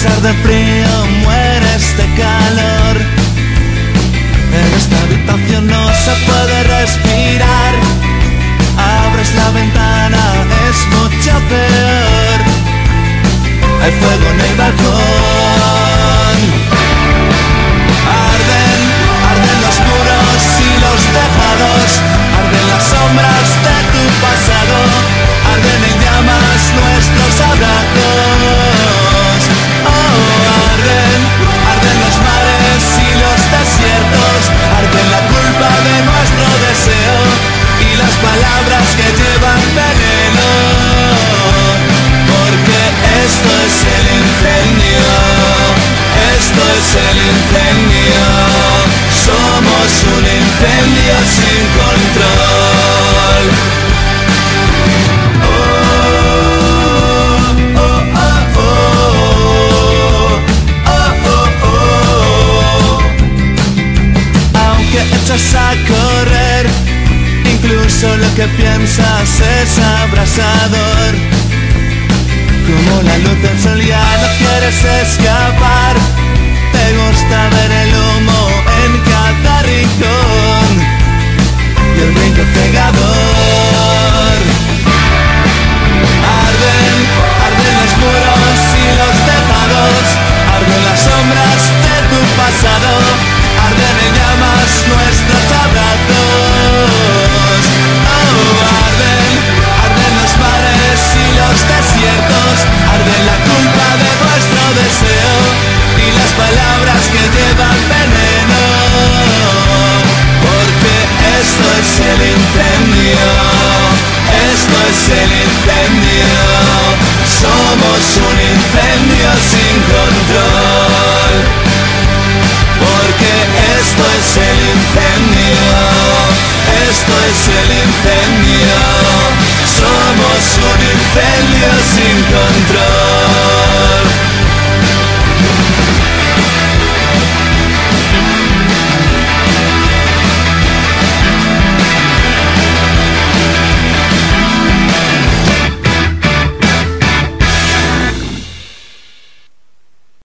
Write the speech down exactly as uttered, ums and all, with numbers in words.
pesar del frío mueres de calor. En esta habitación no se puede respirar. Abres la ventana, es mucho peor. Hay fuego en el balcón. Arden, arden los muros y los tejados. Arden las sombras de tu pasado. Arden en llamas nuestros abrazos. Oh, arden, arden los mares y los desiertos. Arden la culpa de nuestro deseo y las palabras que llevan veneno. Porque esto es el incendio, esto es el incendio. Somos un incendio sin control. Oh, oh, oh, oh, oh, oh, oh. Aunque echas a correr, incluso lo que piensas es abrasador. Como la luz del sol ya no quieres escapar. Te gusta ver el humo en cada rincón y el brinco cegador. Arden, arden los muros y los tejados. Arden las sombras de tu pasado. Arden en llamas nuestros abrazos. Oh, arden, arden los mares y los desiertos. Arden la culpa de nuestro deseo y las palabras que llevan veneno. Porque esto es el incendio, esto es el incendio. Somos un incendio sin control. Porque esto es el incendio, esto es el incendio. Somos un incendio sin control.